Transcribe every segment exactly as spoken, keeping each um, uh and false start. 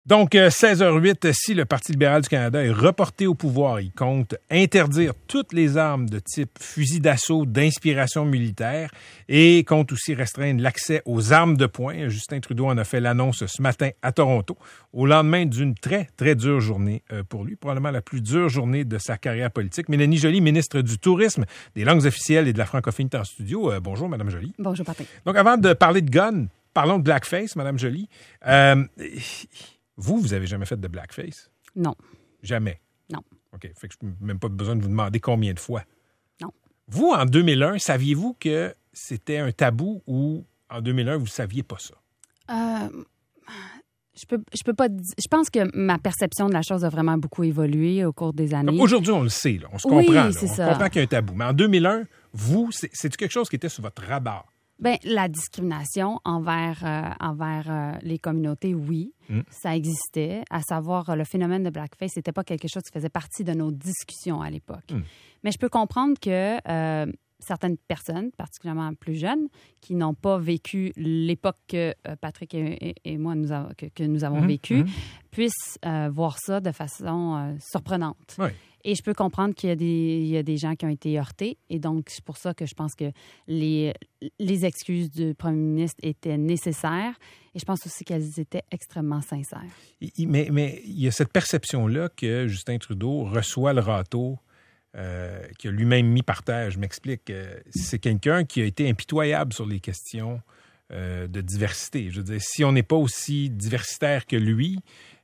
Donc, seize heures huit, si le Parti libéral du Canada est reporté au pouvoir, il compte interdire toutes les armes de type fusil d'assaut d'inspiration militaire et compte aussi restreindre l'accès aux armes de poing. Justin Trudeau en a fait l'annonce ce matin à Toronto, au lendemain d'une très, très dure journée pour lui, probablement la plus dure journée de sa carrière politique. Mélanie Joly, ministre du Tourisme, des langues officielles et de la francophonie est en studio. Euh, bonjour, Mme Joly. Bonjour, Patrick. Donc, avant de parler de gun, parlons de blackface, Mme Joly. Euh, Vous, vous avez jamais fait de blackface? Non. Jamais? Non. OK. Fait que je n'ai même pas besoin de vous demander combien de fois. Non. Vous, en deux mille un, saviez-vous que c'était un tabou ou en deux mille un, vous ne saviez pas ça? Euh, je peux, je peux pas. Je pense que ma perception de la chose a vraiment beaucoup évolué au cours des années. Donc, aujourd'hui, on le sait, là. On se oui, comprend. Là. C'est on ça. comprend qu'il y a un tabou. Mais en deux mille un, vous, c'est, c'est quelque chose qui était sur votre radar? Bien, la discrimination envers, euh, envers euh, les communautés, oui, mm. ça existait. À savoir, euh, le phénomène de blackface, c'était pas quelque chose qui faisait partie de nos discussions à l'époque. Mm. Mais je peux comprendre que euh, certaines personnes, particulièrement plus jeunes, qui n'ont pas vécu l'époque que euh, Patrick et, et, et moi, nous a, que, que nous avons mm. vécu, mm. puissent euh, voir ça de façon euh, surprenante. Oui. Et je peux comprendre qu'il y a, des, il y a des gens qui ont été heurtés. Et donc, c'est pour ça que je pense que les, les excuses du premier ministre étaient nécessaires. Et je pense aussi qu'elles étaient extrêmement sincères. Mais, mais il y a cette perception-là que Justin Trudeau reçoit le râteau euh, qu'il a lui-même mis par terre. Je m'explique. Euh, c'est quelqu'un qui a été impitoyable sur les questions euh, de diversité. Je veux dire, si on n'est pas aussi diversitaire que lui...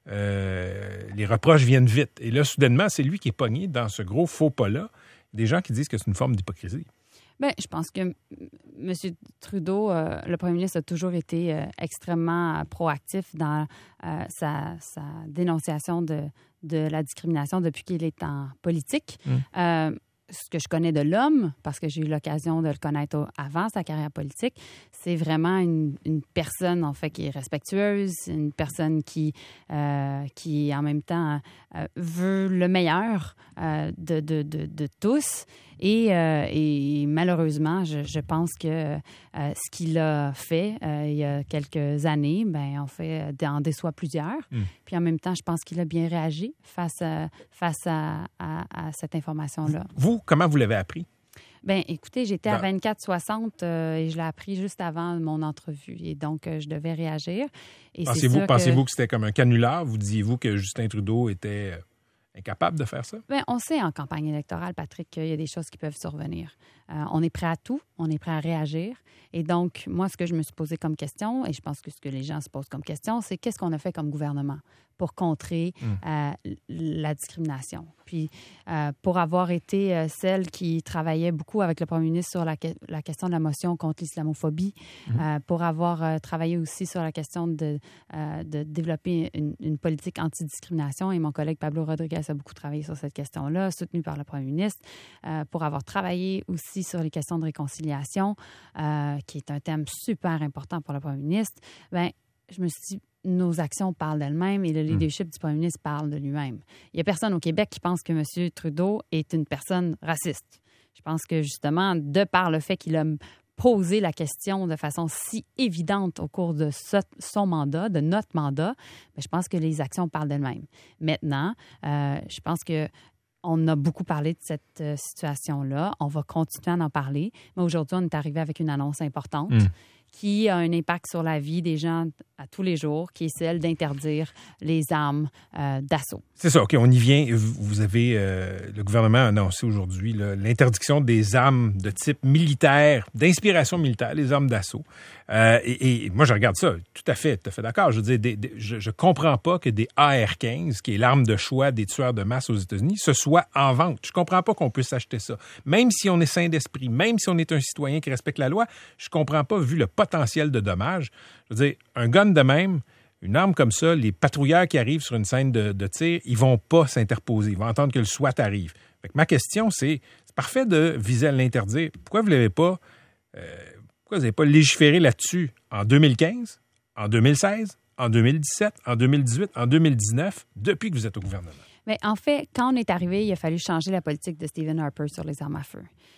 Euh, les reproches viennent vite. Et là, soudainement, c'est lui qui est pogné dans ce gros faux pas-là. Des gens qui disent que c'est une forme d'hypocrisie. Bien, je pense que M. Trudeau, euh, le premier ministre, a toujours été euh, extrêmement proactif dans euh, sa, sa dénonciation de, de la discrimination depuis qu'il est en politique. Mmh. Euh, ce que je connais de l'homme, parce que j'ai eu l'occasion de le connaître avant sa carrière politique, c'est vraiment une, une personne, en fait, qui est respectueuse, une personne qui, euh, qui en même temps, euh, veut le meilleur euh, de, de, de, de tous. Et, euh, et malheureusement, je, je pense que euh, ce qu'il a fait euh, il y a quelques années, ben en fait, en déçoit plusieurs. Mm. Puis en même temps, je pense qu'il a bien réagi face à, face à, à, à cette information-là. Vous, comment vous l'avez appris? Bien, écoutez, j'étais à vingt-quatre soixante euh, et je l'ai appris juste avant mon entrevue. Et donc, euh, je devais réagir. Et pensez-vous, c'est sûr pensez-vous que... que c'était comme un canular? Vous disiez-vous que Justin Trudeau était... incapable de faire ça? Bien, on sait en campagne électorale, Patrick, qu'il y a des choses qui peuvent survenir. Euh, on est prêt à tout, on est prêt à réagir. Et donc, moi, ce que je me suis posé comme question, et je pense que ce que les gens se posent comme question, c'est qu'est-ce qu'on a fait comme gouvernement pour contrer mmh. euh, la discrimination. Puis, euh, pour avoir été euh, celle qui travaillait beaucoup avec le premier ministre sur la, que- la question de la motion contre l'islamophobie, mmh. euh, pour avoir euh, travaillé aussi sur la question de, euh, de développer une, une politique anti-discrimination, et mon collègue Pablo Rodriguez a beaucoup travaillé sur cette question-là, soutenu par le premier ministre, euh, pour avoir travaillé aussi sur les questions de réconciliation, euh, qui est un thème super important pour le premier ministre. Bien, je me suis dit, nos actions parlent d'elles-mêmes et le leadership mmh. du premier ministre parle de lui-même. Il n'y a personne au Québec qui pense que M. Trudeau est une personne raciste. Je pense que, justement, de par le fait qu'il a posé la question de façon si évidente au cours de ce, son mandat, de notre mandat, bien, je pense que les actions parlent d'elles-mêmes. Maintenant, euh, je pense que on a beaucoup parlé de cette euh, situation-là. On va continuer à en parler. Mais aujourd'hui, on est arrivé avec une annonce importante mmh. qui a un impact sur la vie des gens à tous les jours, qui est celle d'interdire les armes euh, d'assaut. C'est ça, OK, on y vient. Vous avez, euh, le gouvernement a annoncé aujourd'hui là, l'interdiction des armes de type militaire, d'inspiration militaire, les armes d'assaut. Euh, et, et moi, je regarde ça, tout à fait, tout à fait d'accord. Je veux dire, des, des, je, je comprends pas que des A R quinze, qui est l'arme de choix des tueurs de masse aux États-Unis, ce soit en vente. Je comprends pas qu'on puisse acheter ça. Même si on est sain d'esprit, même si on est un citoyen qui respecte la loi, je comprends pas, vu le potentiel de dommages. Je veux dire, un gun de même, une arme comme ça, les patrouilleurs qui arrivent sur une scène de, de tir, ils vont pas s'interposer. Ils vont attendre que le SWAT arrive. Fait que ma question, c'est, c'est parfait de viser à l'interdire. Pourquoi vous l'avez pas, euh, pourquoi vous n'avez pas légiféré là-dessus en deux mille quinze, en deux mille seize, en deux mille dix-sept, en deux mille dix-huit, en deux mille dix-neuf, depuis que vous êtes au gouvernement? Mais en fait, quand on est arrivé, il a fallu changer la politique de Stephen Harper sur les armes à feu.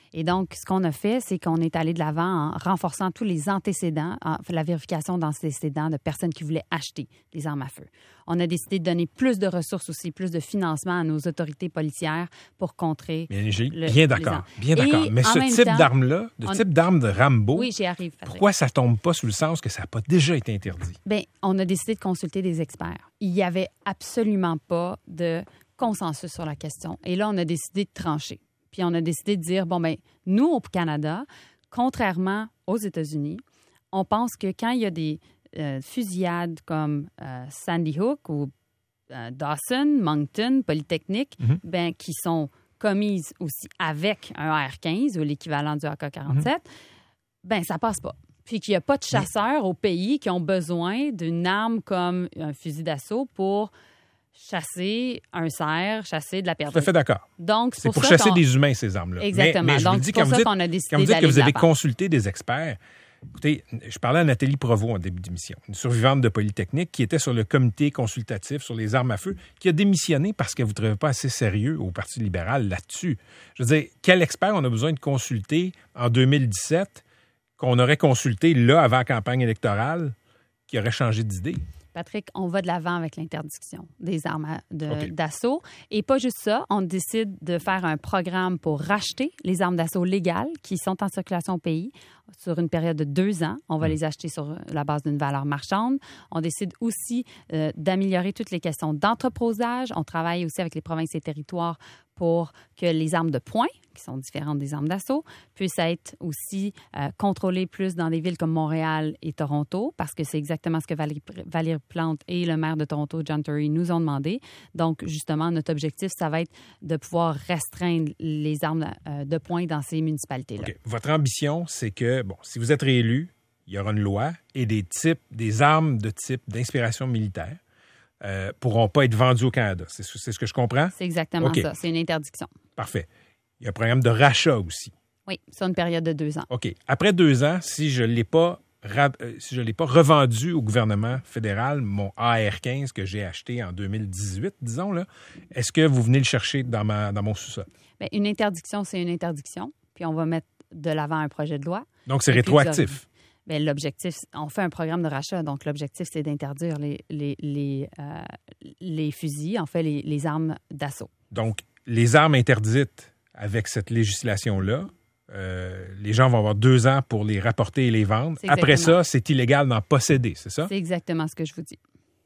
Et donc, ce qu'on a fait, c'est qu'on est allé de l'avant en renforçant tous les antécédents, en, la vérification d'antécédents de personnes qui voulaient acheter des armes à feu. On a décidé de donner plus de ressources aussi, plus de financement à nos autorités policières pour contrer. Bien, j'ai, le, bien d'accord, bien d'accord. Mais ce type temps, d'arme-là, de on, type d'arme de Rambo, oui, j'y arrive, pourquoi ça tombe pas sous le sens que ça n'a pas déjà été interdit? Bien, on a décidé de consulter des experts. Il n'y avait absolument pas de consensus sur la question. Et là, on a décidé de trancher. Puis on a décidé de dire, bon, bien, nous, au Canada, contrairement aux États-Unis, on pense que quand il y a des euh, fusillades comme euh, Sandy Hook ou euh, Dawson, Moncton, Polytechnique, mm-hmm. ben, qui sont commises aussi avec un A R quinze ou l'équivalent du A K quarante-sept, mm-hmm. ben ça passe pas. Puis qu'il n'y a pas de chasseurs au pays qui ont besoin d'une arme comme un fusil d'assaut pour chasser un cerf, chasser de la perdrix. Tout à fait d'accord. Donc, c'est, c'est pour, pour chasser qu'on... des humains, ces armes-là. Exactement. Mais, mais Donc, je c'est dis, pour ça dites, qu'on a décidé quand vous dites d'aller que vous avez de consulté des experts, écoutez, je parlais à Nathalie Provost en début d'émission, une survivante de Polytechnique qui était sur le comité consultatif sur les armes à feu, qui a démissionné parce qu'elle ne vous trouvait pas assez sérieux au Parti libéral là-dessus. Je veux dire, quel expert on a besoin de consulter en deux mille dix-sept qu'on aurait consulté là avant la campagne électorale qui aurait changé d'idée? Patrick, on va de l'avant avec l'interdiction des armes à, de, okay. d'assaut. Et pas juste ça, on décide de faire un programme pour racheter les armes d'assaut légales qui sont en circulation au pays sur une période de deux ans. On va mmh. les acheter sur la base d'une valeur marchande. On décide aussi euh, d'améliorer toutes les questions d'entreposage. On travaille aussi avec les provinces et territoires pour que les armes de poing, qui sont différentes des armes d'assaut, puissent être aussi euh, contrôlées plus dans des villes comme Montréal et Toronto, parce que c'est exactement ce que Valérie, Valérie Plante et le maire de Toronto, John Tory, nous ont demandé. Donc, justement, notre objectif, ça va être de pouvoir restreindre les armes euh, de poing dans ces municipalités-là. Okay. Votre ambition, c'est que, bon, si vous êtes réélu, il y aura une loi et des types, des armes de type d'inspiration militaire Euh, pourront pas être vendus au Canada. C'est, c'est ce que je comprends? C'est exactement okay. ça. C'est une interdiction. Parfait. Il y a un programme de rachat aussi. Oui, sur une période de deux ans. OK. Après deux ans, si je ne l'ai pas, si je l'ai pas revendu au gouvernement fédéral, mon A R quinze que j'ai acheté en deux mille dix-huit, disons, là, est-ce que vous venez le chercher dans, ma, dans mon sous-sol? Bien, une interdiction, c'est une interdiction. Puis on va mettre de l'avant un projet de loi. Donc, c'est rétroactif. Bien, l'objectif, on fait un programme de rachat, donc l'objectif, c'est d'interdire les, les, les, euh, les fusils, en fait, les, les armes d'assaut. Donc, les armes interdites avec cette législation-là, euh, les gens vont avoir deux ans pour les rapporter et les vendre. Après ça, c'est illégal d'en posséder, c'est ça? C'est exactement ce que je vous dis.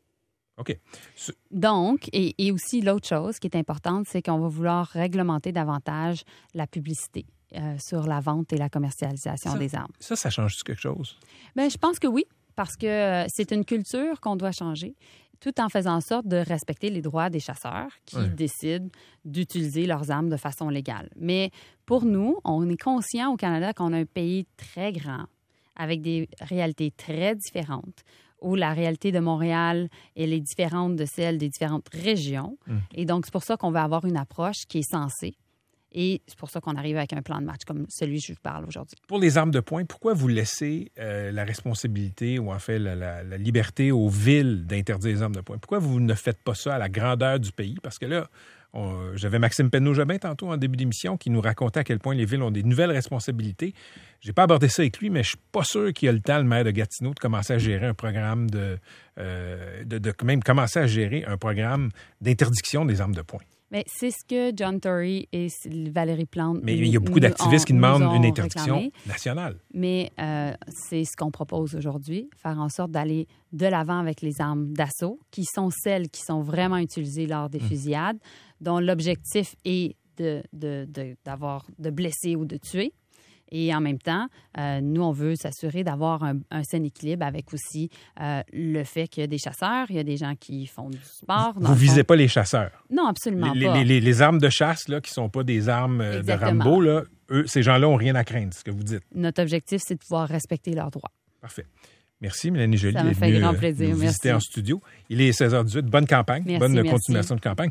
OK. Donc, et, et aussi l'autre chose qui est importante, c'est qu'on va vouloir réglementer davantage la publicité. Euh, sur la vente et la commercialisation ça, des armes. Ça, ça change-tu quelque chose? Bien, je pense que oui, parce que euh, c'est une culture qu'on doit changer, tout en faisant en sorte de respecter les droits des chasseurs qui oui. décident d'utiliser leurs armes de façon légale. Mais pour nous, on est conscient au Canada qu'on a un pays très grand, avec des réalités très différentes, où la réalité de Montréal, elle est différente de celle des différentes régions. Mmh. Et donc, c'est pour ça qu'on va avoir une approche qui est sensée. Et c'est pour ça qu'on arrive avec un plan de match comme celui que je vous parle aujourd'hui. Pour les armes de poing, pourquoi vous laissez euh, la responsabilité ou en fait la, la, la liberté aux villes d'interdire les armes de poing? Pourquoi vous ne faites pas ça à la grandeur du pays? Parce que là, on, j'avais Maxime Penneau-Jobin tantôt en début d'émission qui nous racontait à quel point les villes ont des nouvelles responsabilités. Je n'ai pas abordé ça avec lui, mais je suis pas sûr qu'il y a le temps, le maire de Gatineau, de commencer à gérer un programme de, euh, de, de même commencer à gérer un programme d'interdiction des armes de poing. Mais c'est ce que John Tory et Valérie Plante. Mais il y a beaucoup d'activistes ont, qui demandent une interdiction réclamé. nationale. Mais euh, c'est ce qu'on propose aujourd'hui, faire en sorte d'aller de l'avant avec les armes d'assaut, qui sont celles qui sont vraiment utilisées lors des mmh. fusillades, dont l'objectif est de, de, de, d'avoir, de blesser ou de tuer. Et en même temps, euh, nous, on veut s'assurer d'avoir un, un sain équilibre avec aussi euh, le fait qu'il y a des chasseurs, il y a des gens qui font du sport. Vous ne visez pas les chasseurs? Non, absolument les, pas. Les, les, les armes de chasse, là, qui ne sont pas des armes Exactement. de Rambo, là, eux, ces gens-là n'ont rien à craindre, c'est ce que vous dites. Notre objectif, c'est de pouvoir respecter leurs droits. Parfait. Merci, Mélanie Joly. Ça me fait grand plaisir. Nous visiter en studio. Il est seize heures dix-huit. Bonne campagne. Merci, bonne merci. continuation de campagne.